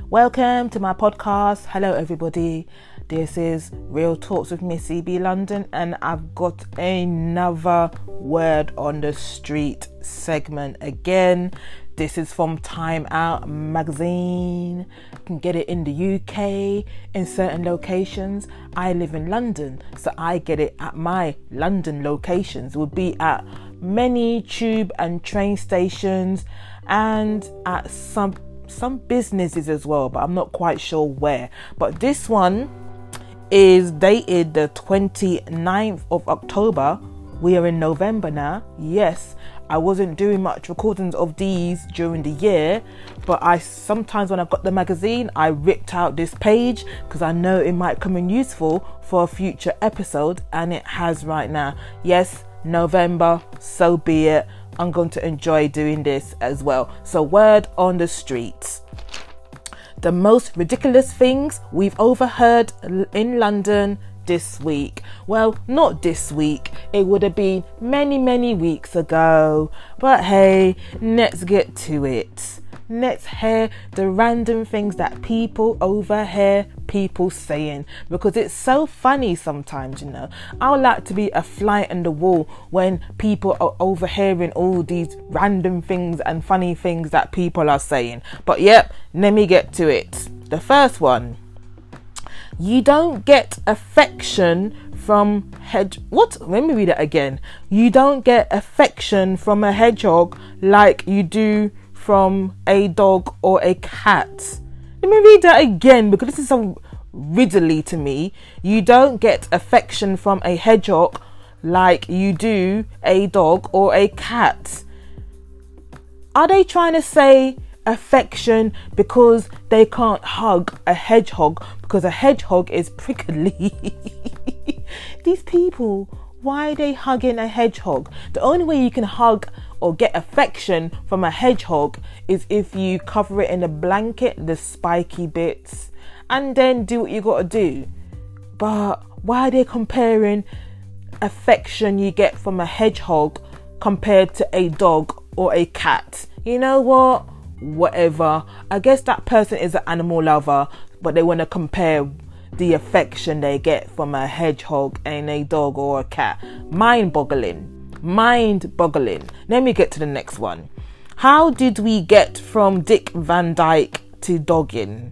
Welcome to my podcast. Hello everybody. This is Real Talks with Missy B London, and I've got another word on the street segment again. This is from Time Out magazine. You can get it in the UK in certain locations. I live in London, so I get it at my London locations. It would be at many tube and train stations and at some businesses as well, but I'm not quite sure where. But this one is dated the 29th of October. We are in November now. Yes, I wasn't doing much recordings of these during the year, but I sometimes when I got the magazine, I ripped out this page because I know it might come in useful for a future episode, and it has right now. Yes, November, so be it. I'm going to enjoy doing this as well. So, word on the streets. The most ridiculous things we've overheard in London this week. Well, not this week. It would have been many weeks ago. But hey, let's get to it. Let's hear the random things that people overhear people saying, because it's so funny sometimes, you know. I would like to be a fly on the wall when people are overhearing all these random things and funny things that people are saying. But yep, let me get to it. The first one. You don't get affection from Let me read it again. You don't get affection from a hedgehog like you do from a dog or a cat. Let me read that again because this is so riddly to me. You don't get affection from a hedgehog like you do a dog or a cat. Are they trying to say affection because they can't hug a hedgehog because a hedgehog is prickly? These people, why are they hugging a hedgehog? The only way you can hug or get affection from a hedgehog is if you cover it in a blanket, the spiky bits, and then do what you gotta do. But why are they comparing affection you get from a hedgehog compared to a dog or a cat? You know what? Whatever. I guess that person is an animal lover, but they want to compare the affection they get from a hedgehog and a dog or a cat. Mind-boggling. Let me get to the next one. How did we get from Dick Van Dyke to dogging?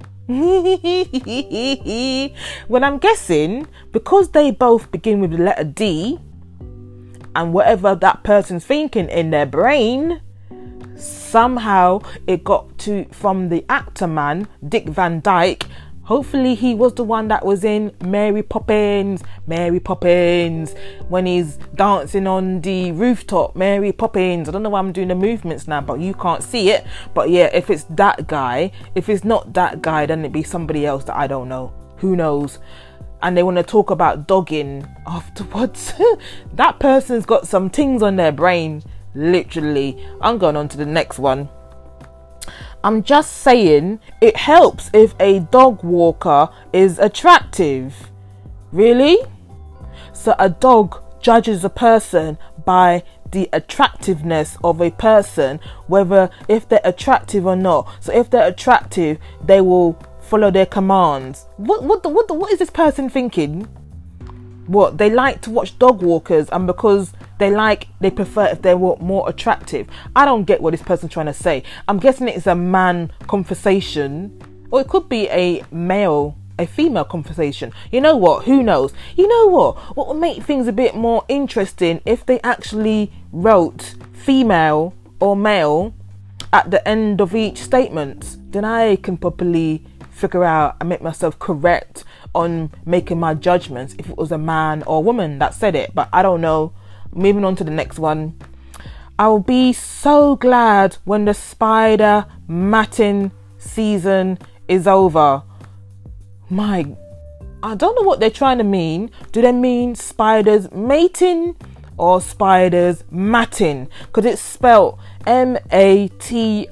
Well, I'm guessing because they both begin with the letter D, and whatever that person's thinking in their brain, somehow it got to from the actor man Dick Van Dyke. Hopefully he was the one that was in Mary Poppins, when he's dancing on the rooftop. Mary Poppins. I don't know why I'm doing the movements now, but you can't see it. But yeah, if it's that guy, if it's not that guy, then it'd be somebody else that I don't know. Who knows? And they want to talk about dogging afterwards. That person's got some things on their brain, literally. I'm going on to the next one. I'm just saying it helps if a dog walker is attractive. Really? So a dog judges a person by the attractiveness of a person, whether if they're attractive or not. So if they're attractive, they will follow their commands. What is this person thinking? What, they like to watch dog walkers, and because they prefer if they were more attractive. I don't get what this person's trying to say. I'm guessing it's a man conversation, or it could be a female conversation. You know what? Who knows? You know what would make things a bit more interesting if they actually wrote female or male at the end of each statement. Then I can properly figure out and make myself correct on making my judgments if it was a man or woman that said it. But I don't know. Moving on to the next one. I'll be so glad when the spider matting season is over. I don't know what they're trying to mean. Do they mean spiders mating or spiders matting? Because it's spelled mating.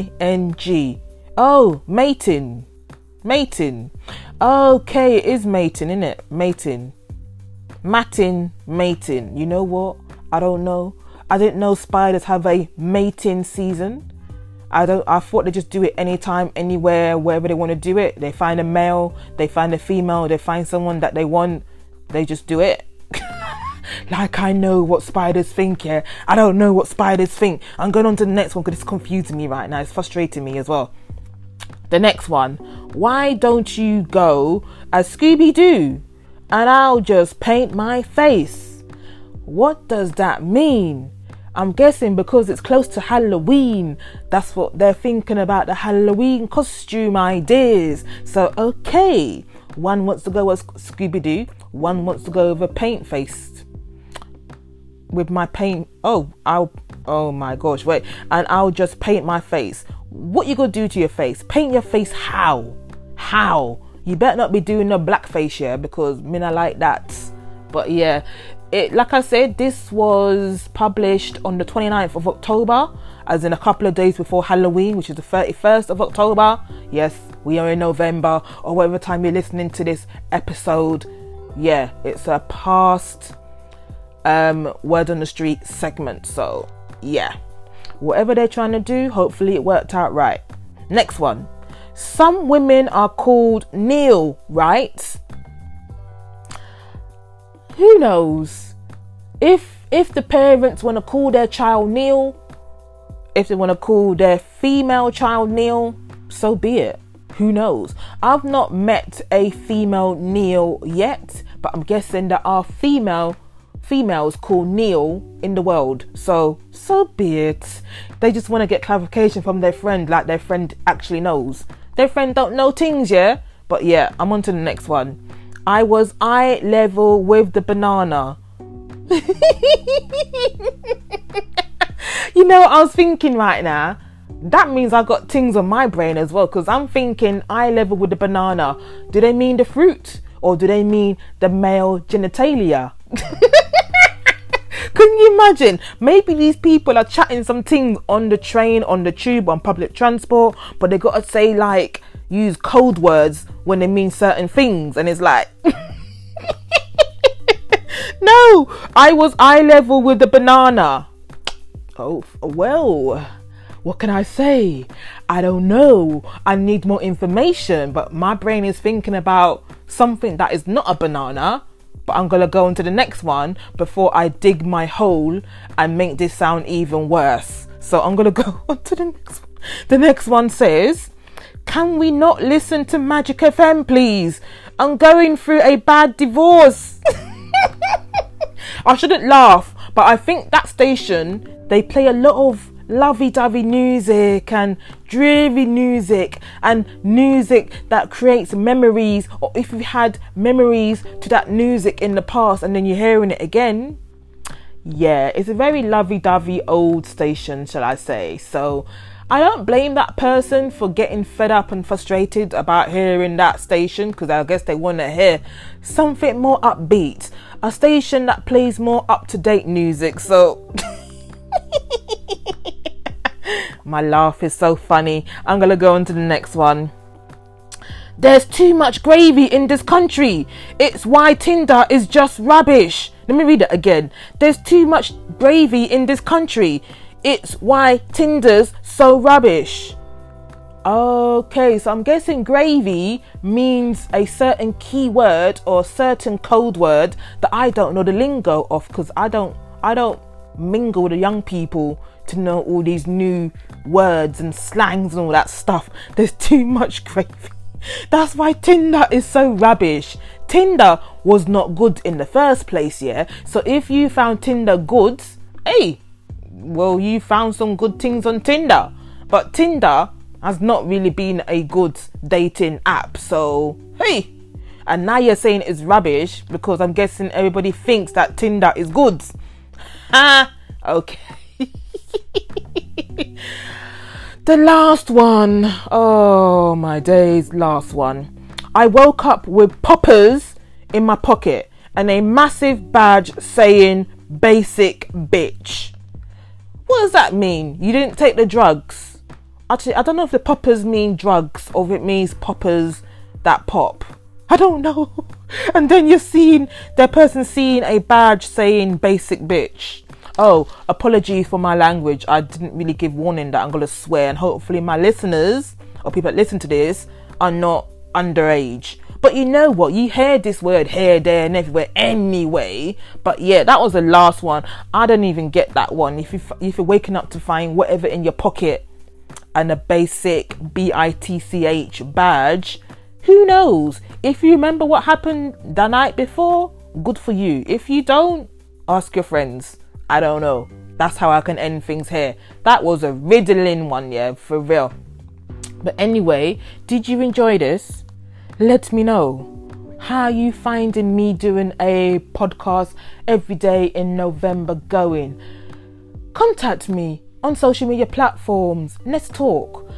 Oh, mating. Okay, it is mating, isn't it? Mating. Mating. You know what? I don't know. I didn't know spiders have a mating season. I thought they just do it anytime, anywhere, wherever they want to do it. They find a male, they find a female, they find someone that they want, they just do it. Like, I know what spiders think, yeah. I don't know what spiders think. I'm going on to the next one because it's confusing me right now. It's frustrating me as well. The next one. Why don't you go as Scooby-Doo and I'll just paint my face? What does that mean? I'm guessing because it's close to Halloween. That's what they're thinking about, the Halloween costume ideas. So, okay. One wants to go as Scooby-Doo. One wants to go over paint face. With my paint. Oh my gosh, wait. And I'll just paint my face. What you gonna do to your face? Paint your face how? How? You better not be doing no blackface, yeah, because me not like that. But yeah, like I said, this was published on the 29th of October, as in a couple of days before Halloween, which is the 31st of October. Yes, we are in November, or whatever time you're listening to this episode. Yeah, it's a past word on the street segment. So yeah, whatever they're trying to do, hopefully it worked out right. Next one. Some women are called Neil, right? Who knows? If the parents want to call their child Neil, if they want to call their female child Neil, so be it. Who knows? I've not met a female Neil yet, but I'm guessing there are females called Neil in the world. So be it. They just want to get clarification from their friend, like their friend actually knows. Their friend don't know things, yeah? But yeah, I'm on to the next one. I was eye level with the banana. You know what I was thinking right now? That means I got things on my brain as well, because I'm thinking eye level with the banana. Do they mean the fruit? Or do they mean the male genitalia? Can you imagine? Maybe these people are chatting some things on the train, on the tube, on public transport, but they got to say, like, use code words when they mean certain things. And it's like, no, I was eye level with the banana. Oh, well, what can I say? I don't know. I need more information, but my brain is thinking about something that is not a banana. But I'm going to go on to the next one before I dig my hole and make this sound even worse. So I'm going to go on to the next one. The next one says, can we not listen to Magic FM, please? I'm going through a bad divorce. I shouldn't laugh, but I think that station, they play a lot of lovey-dovey music and dreary music and music that creates memories, or if you've had memories to that music in the past and then you're hearing it again. Yeah, it's a very lovey-dovey old station, shall I say. So I don't blame that person for getting fed up and frustrated about hearing that station, because I guess they want to hear something more upbeat, a station that plays more up-to-date music. So my laugh is so funny. I'm gonna go on to the next one. There's too much gravy in this country. It's why Tinder is just rubbish. Let me read it again. There's too much gravy in this country. It's why Tinder's so rubbish. Okay, so I'm guessing gravy means a certain keyword or certain code word that I don't know the lingo of, because I don't mingle with the young people to know all these new words and slangs and all that stuff. There's too much gravy. That's why Tinder is so rubbish. Tinder was not good in the first place, yeah? So if you found Tinder good, hey, well, you found some good things on Tinder. But Tinder has not really been a good dating app. So, hey. And now you're saying it's rubbish because I'm guessing everybody thinks that Tinder is good. Okay. The last one. Oh my days, last one. I woke up with poppers in my pocket and a massive badge saying basic bitch. What does that mean? You didn't take the drugs? Actually, I don't know if the poppers mean drugs or if it means poppers that pop. I don't know. And then you're seeing the person seeing a badge saying basic bitch. Oh, apologies for my language. I didn't really give warning that I'm going to swear, and hopefully my listeners or people that listen to this are not underage. But you know what? You hear this word here, there, and everywhere anyway. But yeah, that was the last one. I don't even get that one. If you're waking up to find whatever in your pocket and a basic BITCH badge, who knows? If you remember what happened the night before, good for you. If you don't, ask your friends. I don't know. That's how I can end things here. That was a riddling one, yeah, for real. But anyway, did you enjoy this? Let me know. How are you finding me doing a podcast every day in November going? Contact me on social media platforms. Let's talk.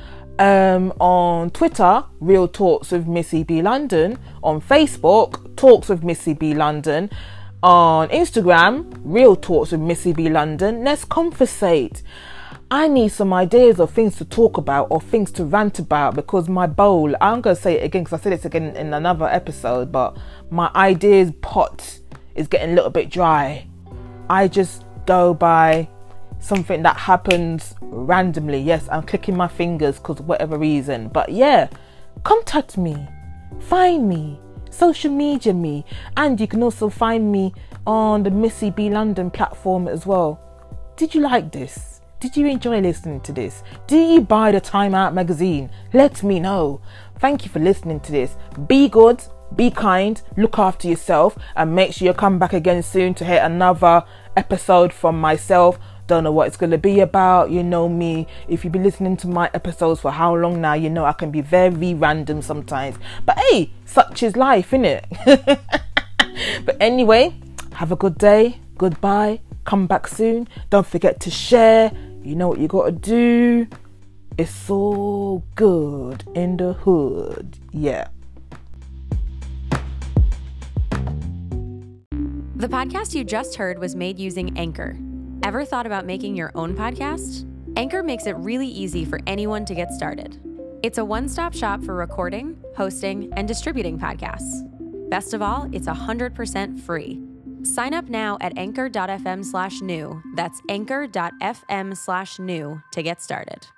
On Twitter, Real Talks with Missy B London. On Facebook, Talks with Missy B London. On Instagram, Real Talks with Missy B London. Let's conversate. I need some ideas of things to talk about or things to rant about, because my bowl, I'm going to say it again because I said it again in another episode, but my ideas pot is getting a little bit dry. I just go by something that happens randomly. Yes, I'm clicking my fingers because of whatever reason. But yeah, contact me, find me, social media me, and you can also find me on the Missy B London platform as well. Did you like this? Did you enjoy listening to this? Do you buy the Time Out magazine? Let me know. Thank you for listening to this. Be good, be kind, look after yourself, and make sure you come back again soon to hear another episode from myself. Don't know what it's going to be about. You know me. If you've been listening to my episodes for how long now, you know I can be very random sometimes. But hey, such is life, innit? But anyway, have a good day. Goodbye. Come back soon. Don't forget to share. You know what you got to do. It's so good in the hood. Yeah. The podcast you just heard was made using Anchor. Ever thought about making your own podcast? Anchor makes it really easy for anyone to get started. It's a one-stop shop for recording, hosting, and distributing podcasts. Best of all, it's 100% free. Sign up now at anchor.fm/new. That's anchor.fm/new to get started.